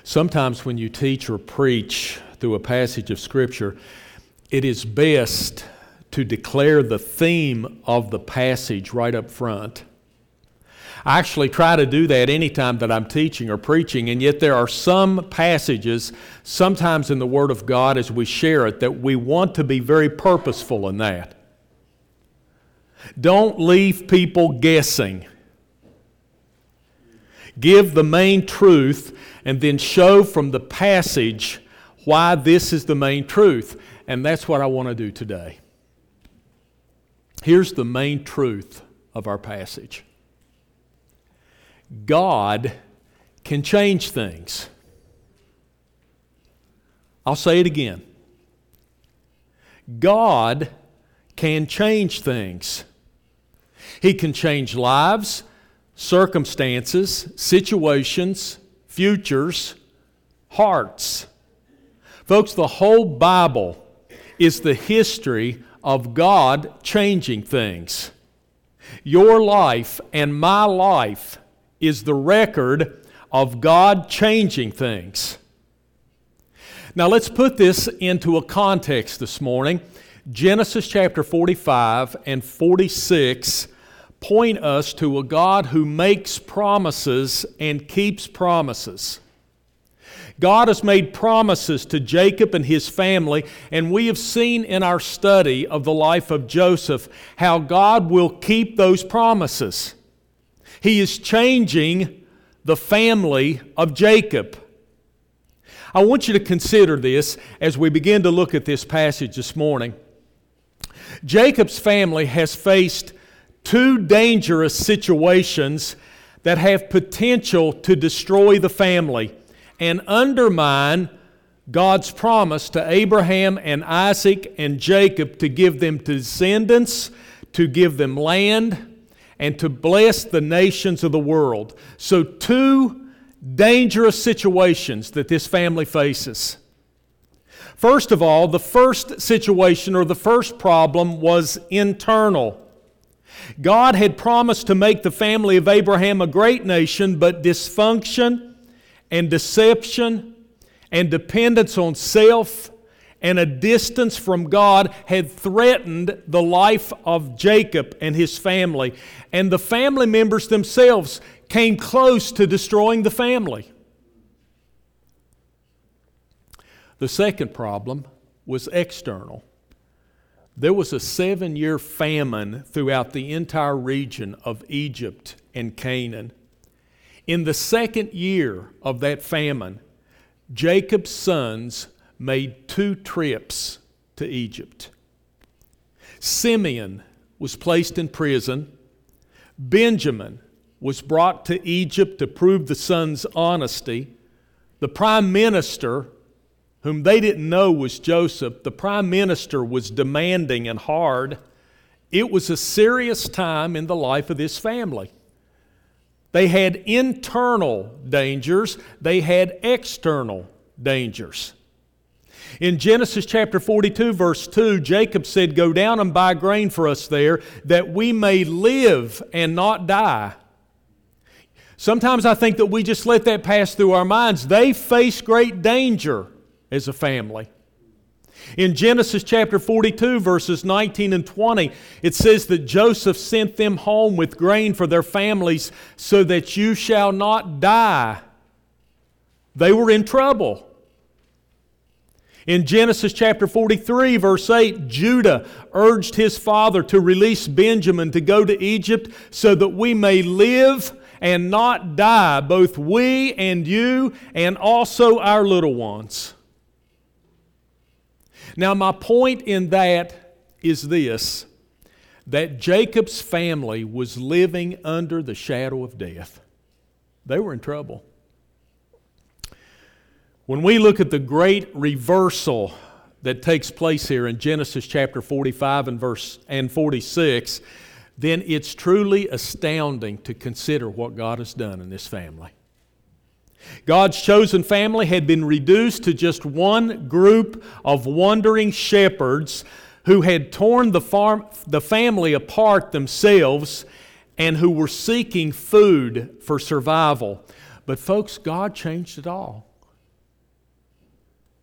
Sometimes when you teach or preach through a passage of Scripture, it is best to declare the theme of the passage right up front. I actually try to do that anytime that I'm teaching or preaching, and yet there are some passages, sometimes in the Word of God as we share it, that we want to be very purposeful in that. Don't leave people guessing. Give the main truth and then show from the passage why this is the main truth. And that's what I want to do today. Here's the main truth of our passage. God can change things. I'll say it again. God can change things. He can change lives, circumstances, situations, futures, hearts. Folks, the whole Bible is the history of God changing things. Your life and my life is the record of God changing things. Now let's put this into a context this morning. Genesis chapter 45 and 46 point us to a God who makes promises and keeps promises. God has made promises to Jacob and his family, and we have seen in our study of the life of Joseph how God will keep those promises. He is changing the family of Jacob. I want you to consider this as we begin to look at this passage this morning. Jacob's family has faced two dangerous situations that have potential to destroy the family and undermine God's promise to Abraham and Isaac and Jacob to give them descendants, to give them land, and to bless the nations of the world. So two dangerous situations that this family faces. First of all, the first situation or the first problem was internal. God had promised to make the family of Abraham a great nation, but dysfunction and deception and dependence on self and a distance from God had threatened the life of Jacob and his family. And the family members themselves came close to destroying the family. The second problem was external. There was a 7-year famine throughout the entire region of Egypt and Canaan. In the second year of that famine, Jacob's sons made 2 trips to Egypt. Simeon was placed in prison. Benjamin was brought to Egypt to prove the sons' honesty. The prime minister, whom they didn't know was Joseph, the prime minister was demanding and hard. It was a serious time in the life of this family. They had internal dangers. They had external dangers. In Genesis chapter 42, verse 2, Jacob said, "Go down and buy grain for us there, that we may live and not die." Sometimes I think that we just let that pass through our minds. They faced great danger as a family. In Genesis chapter 42, verses 19 and 20, it says that Joseph sent them home with grain for their families so that you shall not die. They were in trouble. In Genesis chapter 43, verse 8, Judah urged his father to release Benjamin to go to Egypt so that we may live and not die, both we and you and also our little ones. Now, my point in that is this, that Jacob's family was living under the shadow of death. They were in trouble. When we look at the great reversal that takes place here in Genesis chapter 45 and 46, then it's truly astounding to consider what God has done in this family. God's chosen family had been reduced to just one group of wandering shepherds who had torn the family apart themselves and who were seeking food for survival. But folks, God changed it all.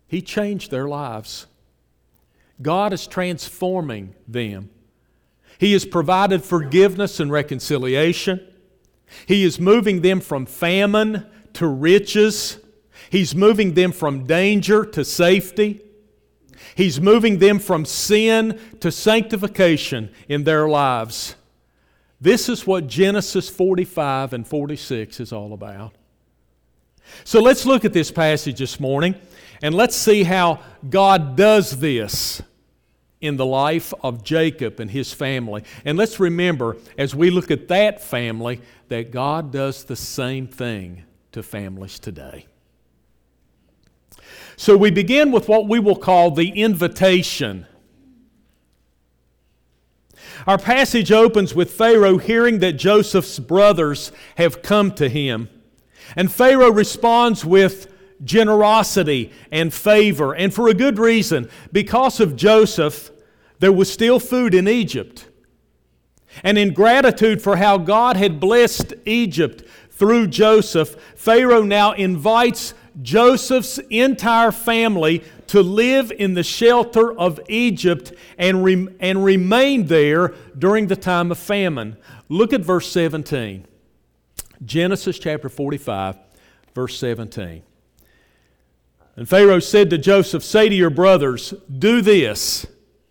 He changed their lives. God is transforming them. He has provided forgiveness and reconciliation. He is moving them from famine to riches. He's moving them from danger to safety. He's moving them from sin to sanctification in their lives. This is what Genesis 45 and 46 is all about. So let's look at this passage this morning, and let's see how God does this in the life of Jacob and his family. And let's remember, as we look at that family, that God does the same thing to families today. So we begin with what we will call the invitation. Our passage opens with Pharaoh hearing that Joseph's brothers have come to him. And Pharaoh responds with generosity and favor, and for a good reason. Because of Joseph, there was still food in Egypt. And in gratitude for how God had blessed Egypt through Joseph, Pharaoh now invites Joseph's entire family to live in the shelter of Egypt and remain there during the time of famine. Look at verse 17. Genesis chapter 45, verse 17. And Pharaoh said to Joseph, "Say to your brothers, do this.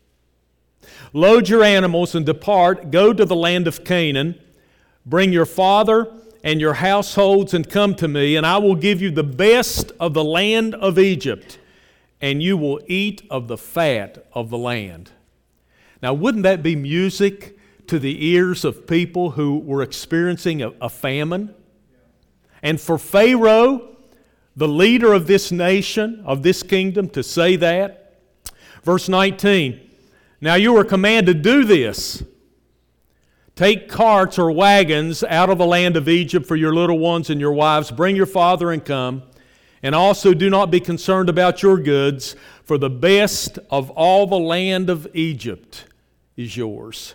Load your animals and depart, go to the land of Canaan, bring your father and your households and come to me, and I will give you the best of the land of Egypt, and you will eat of the fat of the land." Now, wouldn't that be music to the ears of people who were experiencing a famine? And for Pharaoh, the leader of this nation, of this kingdom, to say that. Verse 19, "Now you are commanded to do this. Take carts or wagons out of the land of Egypt for your little ones and your wives. Bring your father and come. And also do not be concerned about your goods, for the best of all the land of Egypt is yours."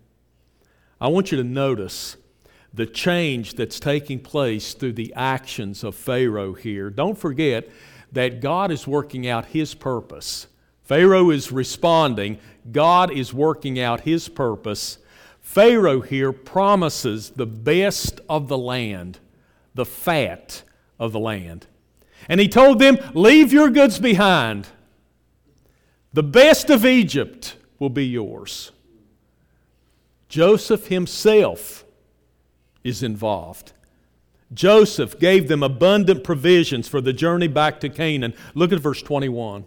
I want you to notice the change that's taking place through the actions of Pharaoh here. Don't forget that God is working out His purpose. Pharaoh is responding. God is working out His purpose. Pharaoh here promises the best of the land, the fat of the land. And he told them, leave your goods behind. The best of Egypt will be yours. Joseph himself is involved. Joseph gave them abundant provisions for the journey back to Canaan. Look at verse 21.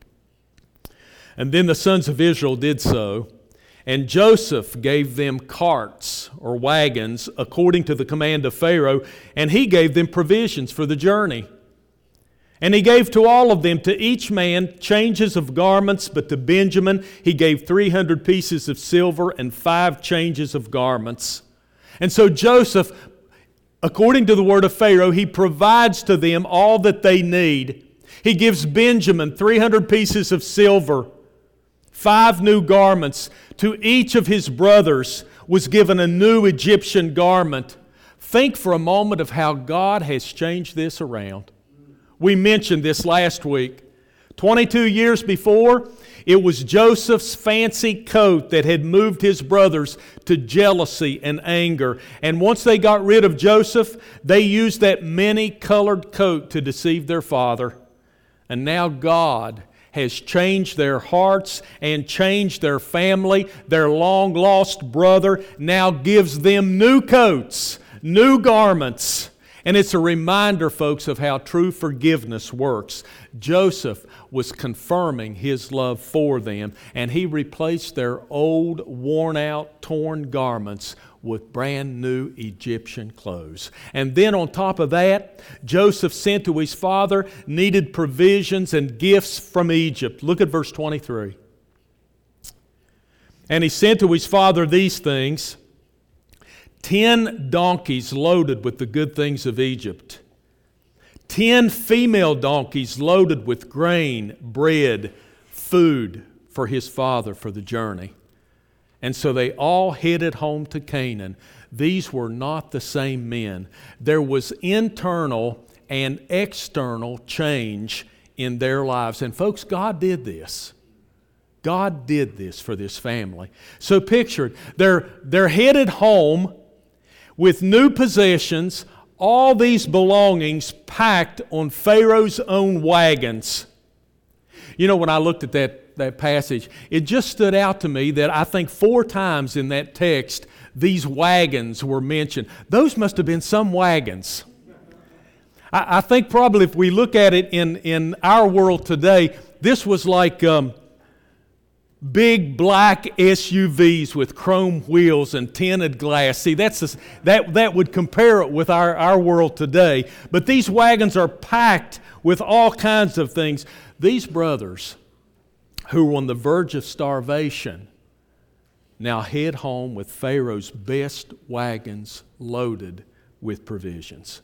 "And then the sons of Israel did so. And Joseph gave them carts or wagons according to the command of Pharaoh, and he gave them provisions for the journey. And he gave to all of them, to each man, changes of garments, but to Benjamin he gave 300 pieces of silver and 5 changes of garments. And so Joseph, according to the word of Pharaoh, he provides to them all that they need. He gives Benjamin 300 pieces of silver, 5 new garments. To each of his brothers was given a new Egyptian garment. Think for a moment of how God has changed this around. We mentioned this last week. 22 years before, it was Joseph's fancy coat that had moved his brothers to jealousy and anger. And once they got rid of Joseph, they used that many-colored coat to deceive their father. And now God has changed their hearts and changed their family. Their long-lost brother now gives them new coats, new garments. And it's a reminder, folks, of how true forgiveness works. Joseph was confirming his love for them, and he replaced their old, worn-out, torn garments with brand new Egyptian clothes. And then on top of that, Joseph sent to his father needed provisions and gifts from Egypt. Look at verse 23. "And he sent to his father these things: 10 donkeys loaded with the good things of Egypt, 10 female donkeys loaded with grain, bread, food for his father for the journey. And so they all headed home to Canaan. These were not the same men. There was internal and external change in their lives. And folks, God did this. God did this for this family. So picture it. They're headed home with new possessions, all these belongings packed on Pharaoh's own wagons. You know, when I looked at that passage, it just stood out to me that I think 4 times in that text, these wagons were mentioned. Those must have been some wagons. I think probably if we look at it in our world today, this was like big black SUVs with chrome wheels and tinted glass. See, that would compare it with our world today. But these wagons are packed with all kinds of things. These brothers who were on the verge of starvation now head home with Pharaoh's best wagons loaded with provisions.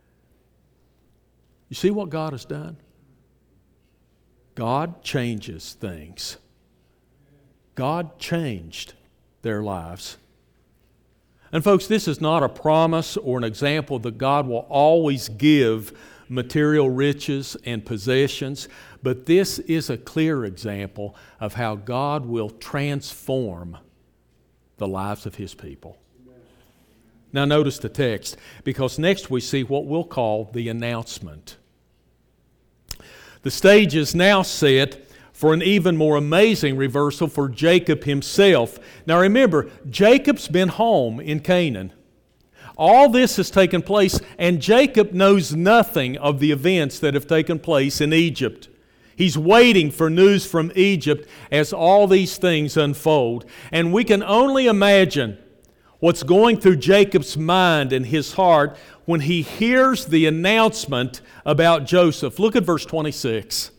You see what God has done? God changes things. God changed their lives. And folks, this is not a promise or an example that God will always give material riches and possessions, but this is a clear example of how God will transform the lives of His people. Now notice the text, because next we see what we'll call the announcement. The stage is now set for an even more amazing reversal for Jacob himself. Now remember, Jacob's been home in Canaan. All this has taken place, and Jacob knows nothing of the events that have taken place in Egypt. He's waiting for news from Egypt as all these things unfold. And we can only imagine what's going through Jacob's mind and his heart when he hears the announcement about Joseph. Look at verse 26.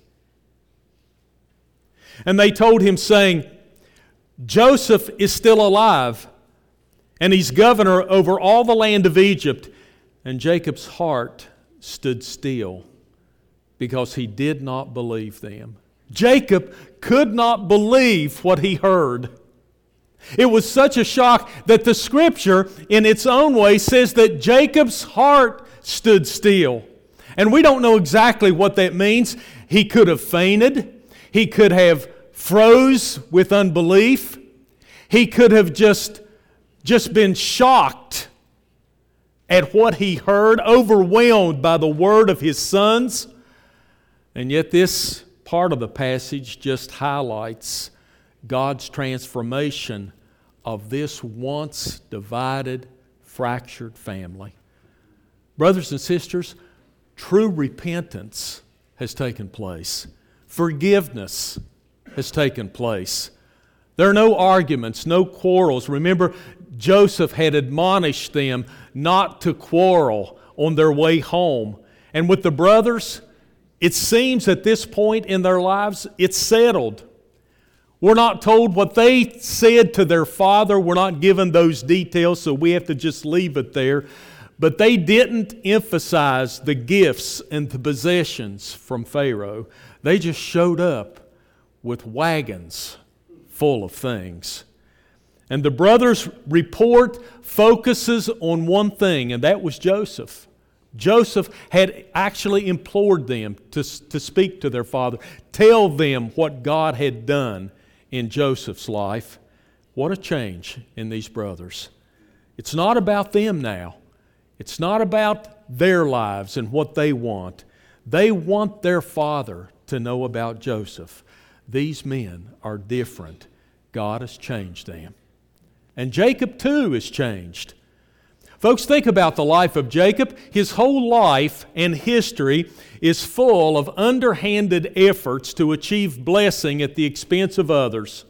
And they told him, saying, Joseph is still alive, and he's governor over all the land of Egypt. And Jacob's heart stood still, because he did not believe them. Jacob could not believe what he heard. It was such a shock that the Scripture, in its own way, says that Jacob's heart stood still. And we don't know exactly what that means. He could have fainted. He could have froze with unbelief. He could have just been shocked at what he heard, overwhelmed by the word of his sons. And yet this part of the passage just highlights God's transformation of this once divided, fractured family. Brothers and sisters, true repentance has taken place. Forgiveness has taken place. There are no arguments, no quarrels. Remember, Joseph had admonished them not to quarrel on their way home. And with the brothers, it seems at this point in their lives, it's settled. We're not told what they said to their father. We're not given those details, so we have to just leave it there. But they didn't emphasize the gifts and the possessions from Pharaoh. They just showed up with wagons full of things. And the brothers' report focuses on one thing, and that was Joseph. Joseph had actually implored them to speak to their father, tell them what God had done in Joseph's life. What a change in these brothers. It's not about them now. It's not about their lives and what they want. They want their father to know about Joseph. These men are different. God has changed them. And Jacob too is changed. Folks, think about the life of Jacob. His whole life and history is full of underhanded efforts to achieve blessing at the expense of others.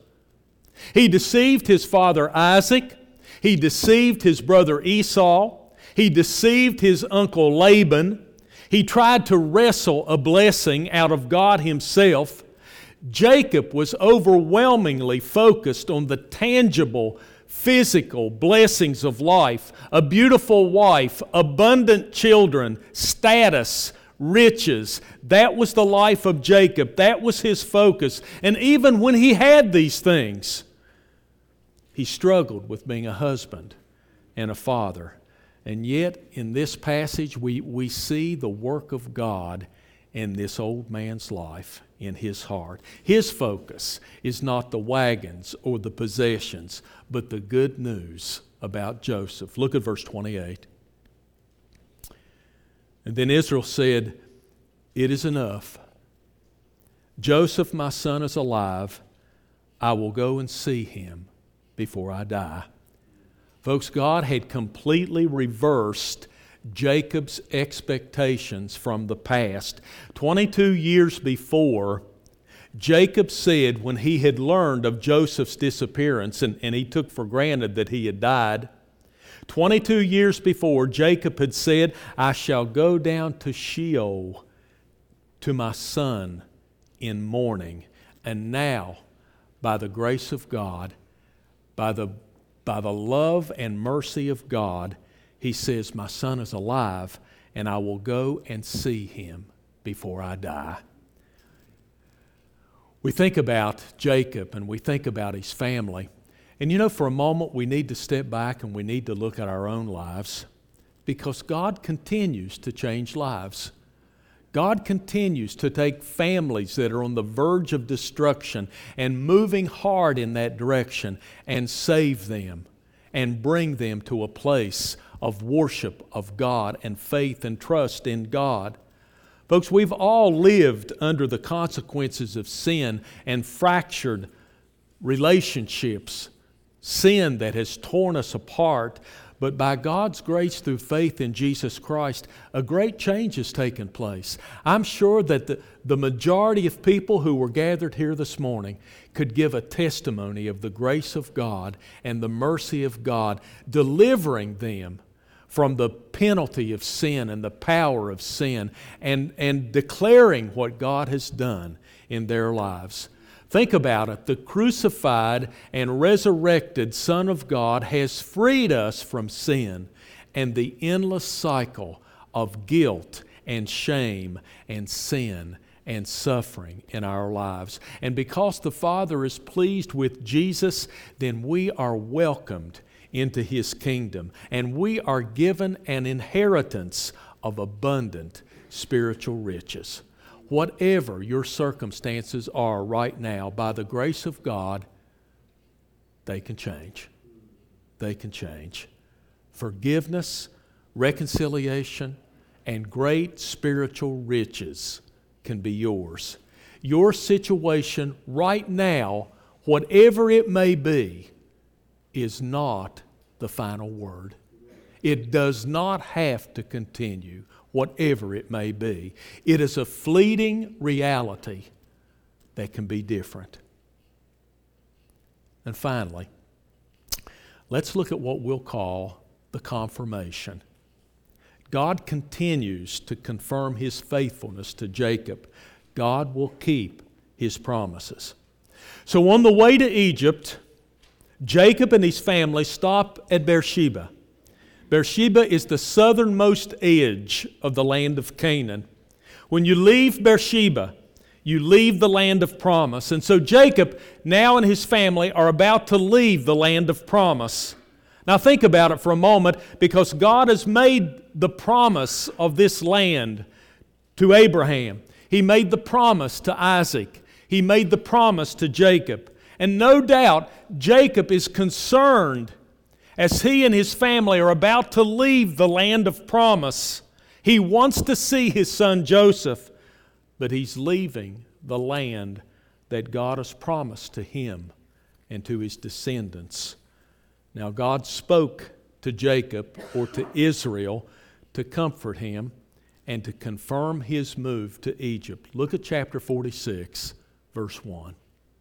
He deceived his father Isaac. He deceived his brother Esau. He deceived his uncle Laban. He tried to wrestle a blessing out of God Himself. Jacob was overwhelmingly focused on the tangible, physical blessings of life, a beautiful wife, abundant children, status, riches. That was the life of Jacob. That was his focus. And even when he had these things, he struggled with being a husband and a father. And yet, in this passage, we see the work of God in this old man's life, in his heart. His focus is not the wagons or the possessions, but the good news about Joseph. Look at verse 28. And then Israel said, "It is enough. Joseph, my son, is alive. I will go and see him before I die." Folks, God had completely reversed Jacob's expectations from the past. 22 years before, Jacob said, when he had learned of Joseph's disappearance, and he took for granted that he had died, 22 years before, Jacob had said, "I shall go down to Sheol to my son in mourning." And now, by the grace of God, by the love and mercy of God, he says, "My son is alive, and I will go and see him before I die." We think about Jacob and we think about his family. And you know, for a moment, we need to step back and we need to look at our own lives, because God continues to change lives. God continues to take families that are on the verge of destruction and moving hard in that direction and save them and bring them to a place of worship of God and faith and trust in God. Folks, we've all lived under the consequences of sin and fractured relationships, sin that has torn us apart. But by God's grace through faith in Jesus Christ, a great change has taken place. I'm sure that the majority of people who were gathered here this morning could give a testimony of the grace of God and the mercy of God delivering them from the penalty of sin and the power of sin, and declaring what God has done in their lives. Think about it. The crucified and resurrected Son of God has freed us from sin and the endless cycle of guilt and shame and sin and suffering in our lives. And because the Father is pleased with Jesus, then we are welcomed into His kingdom, and we are given an inheritance of abundant spiritual riches. Whatever your circumstances are right now, by the grace of God, they can change. They can change. Forgiveness, reconciliation, and great spiritual riches can be yours. Your situation right now, whatever it may be, is not the final word. It does not have to continue, whatever it may be. It is a fleeting reality that can be different. And finally, let's look at what we'll call the confirmation. God continues to confirm His faithfulness to Jacob. God will keep His promises. So on the way to Egypt, Jacob and his family stop at Beersheba. Beersheba is the southernmost edge of the land of Canaan. When you leave Beersheba, you leave the land of promise. And so Jacob now and his family are about to leave the land of promise. Now think about it for a moment, because God has made the promise of this land to Abraham. He made the promise to Isaac. He made the promise to Jacob. And no doubt Jacob is concerned as he and his family are about to leave the land of promise. He wants to see his son Joseph, but he's leaving the land that God has promised to him and to his descendants. Now God spoke to Jacob, or to Israel, to comfort him and to confirm his move to Egypt. Look at chapter 46, verse 1.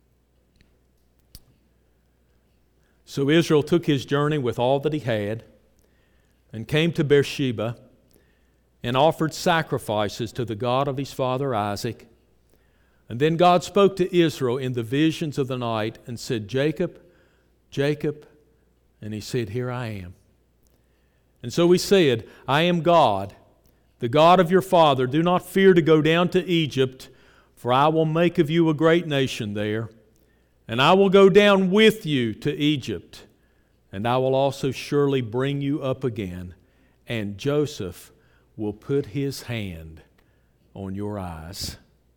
So Israel took his journey with all that he had and came to Beersheba and offered sacrifices to the God of his father Isaac. And then God spoke to Israel in the visions of the night and said, "Jacob, Jacob." And he said, "Here I am." And so he said, "I am God, the God of your father. Do not fear to go down to Egypt, for I will make of you a great nation there. And I will go down with you to Egypt, and I will also surely bring you up again, and Joseph will put his hand on your eyes.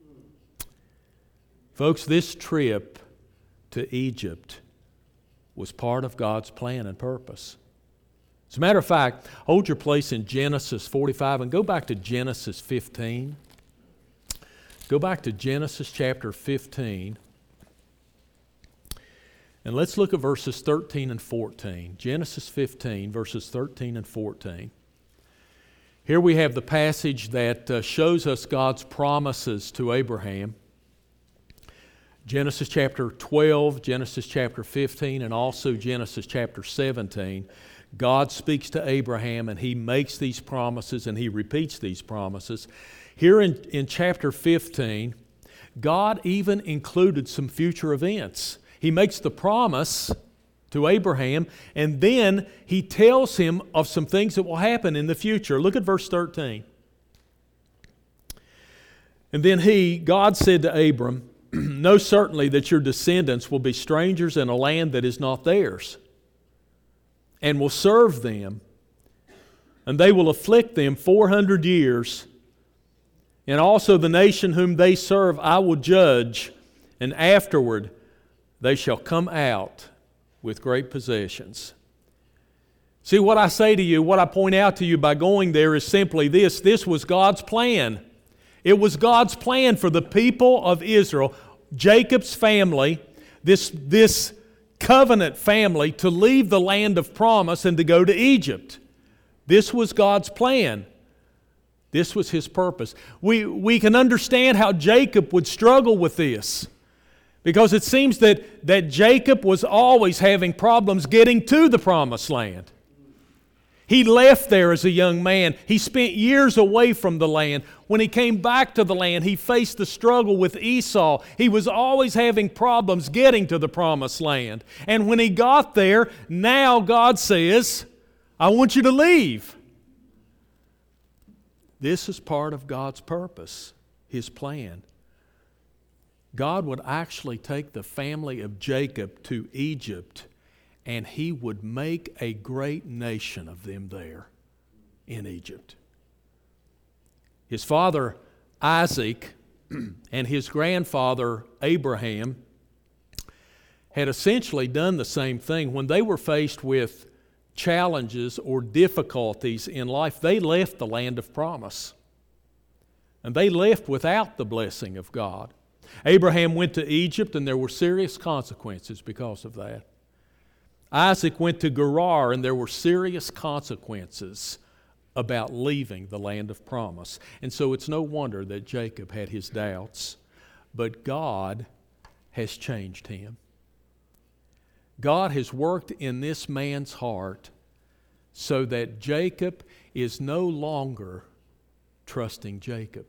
Folks, this trip to Egypt was part of God's plan and purpose. As a matter of fact, hold your place in Genesis 45 and go back to Genesis 15. Go back to Genesis chapter 15. And let's look at verses 13 and 14. Genesis 15, verses 13 and 14. Here we have the passage that shows us God's promises to Abraham. Genesis chapter 12, Genesis chapter 15, and also Genesis chapter 17. God speaks to Abraham and He makes these promises and He repeats these promises. Here in chapter 15, God even included some future events. He makes the promise to Abraham, and then He tells him of some things that will happen in the future. Look at verse 13. And then God said to Abram, know certainly that your descendants will be strangers in a land that is not theirs, and will serve them, and they will afflict them 400 years. And also the nation whom they serve I will judge, and afterward they shall come out with great possessions. See, what I say to you, what I point out to you by going there is simply this. This was God's plan. It was God's plan for the people of Israel, Jacob's family, this covenant family, to leave the land of promise and to go to Egypt. This was God's plan. This was His purpose. We can understand how Jacob would struggle with this, because it seems that Jacob was always having problems getting to the promised land. He left there as a young man. He spent years away from the land. When he came back to the land, he faced the struggle with Esau. He was always having problems getting to the promised land. And when he got there, now God says, I want you to leave. This is part of God's purpose, His plan. God would actually take the family of Jacob to Egypt, and He would make a great nation of them there in Egypt. His father Isaac and his grandfather Abraham had essentially done the same thing. When they were faced with challenges or difficulties in life, they left the land of promise. And they left without the blessing of God. Abraham went to Egypt, and there were serious consequences because of that. Isaac went to Gerar, and there were serious consequences about leaving the land of promise. And so it's no wonder that Jacob had his doubts. But God has changed him. God has worked in this man's heart so that Jacob is no longer trusting Jacob.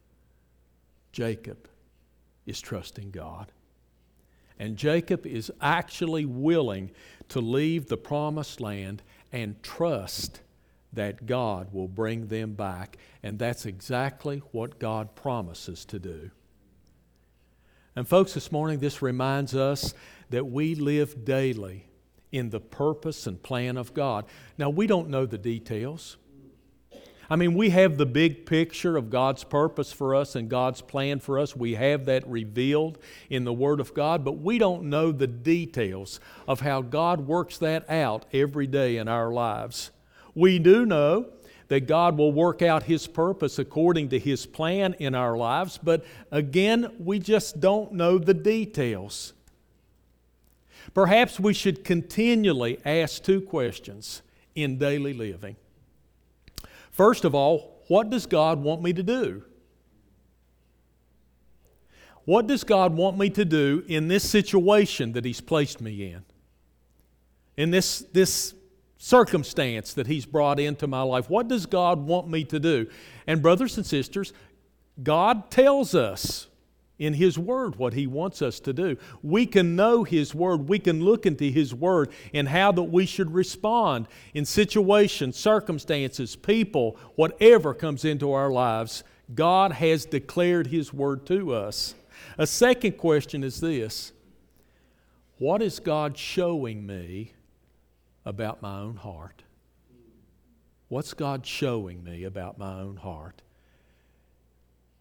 Jacob is trusting God. And Jacob is actually willing to leave the promised land and trust that God will bring them back. And that's exactly what God promises to do. And folks, this morning this reminds us that we live daily in the purpose and plan of God. Now, we don't know the details. I mean, we have the big picture of God's purpose for us and God's plan for us. We have that revealed in the Word of God, but we don't know the details of how God works that out every day in our lives. We do know that God will work out His purpose according to His plan in our lives, but again, we just don't know the details. Perhaps we should continually ask two questions in daily living. First of all, what does God want me to do? What does God want me to do in this situation that He's placed me in? In this circumstance that He's brought into my life? What does God want me to do? And brothers and sisters, God tells us in His Word what He wants us to do. We can know His Word. We can look into His Word and how that we should respond in situations, circumstances, people, whatever comes into our lives. God has declared His Word to us. A second question is this: what is God showing me about my own heart? What's God showing me about my own heart?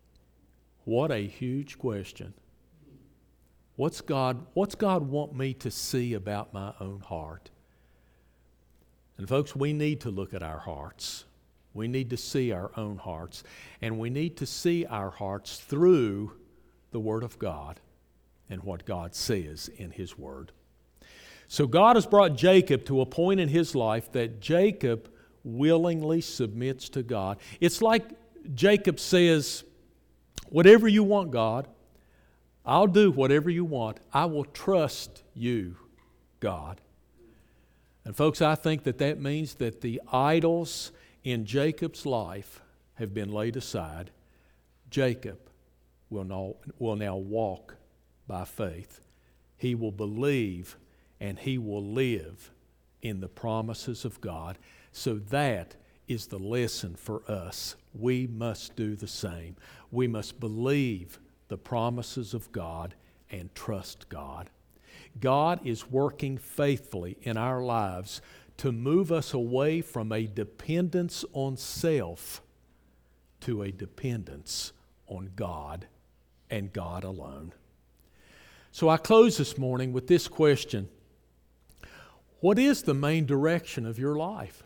What a huge question. What's God want me to see about my own heart? And folks, we need to look at our hearts. We need to see our own hearts. And we need to see our hearts through the Word of God and what God says in His Word. So God has brought Jacob to a point in his life that Jacob willingly submits to God. It's like Jacob says, whatever you want, God, I'll do whatever you want. I will trust you, God. And folks, I think that means that the idols in Jacob's life have been laid aside. Jacob will now walk by faith. He will believe and he will live in the promises of God. So that is the lesson for us. We must do the same. We must believe the promises of God and trust God. God is working faithfully in our lives to move us away from a dependence on self to a dependence on God and God alone. So I close this morning with this question. What is the main direction of your life?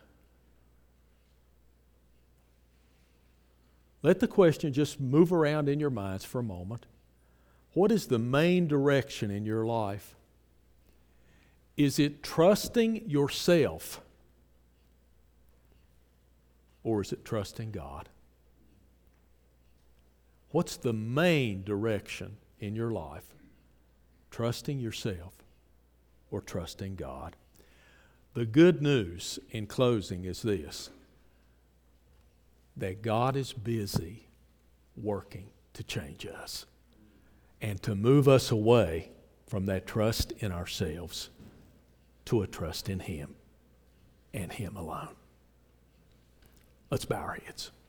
Let the question just move around in your minds for a moment. What is the main direction in your life? Is it trusting yourself? Or is it trusting God? What's the main direction in your life? Trusting yourself or trusting God? The good news in closing is this: that God is busy working to change us and to move us away from that trust in ourselves to a trust in Him and Him alone. Let's bow our heads.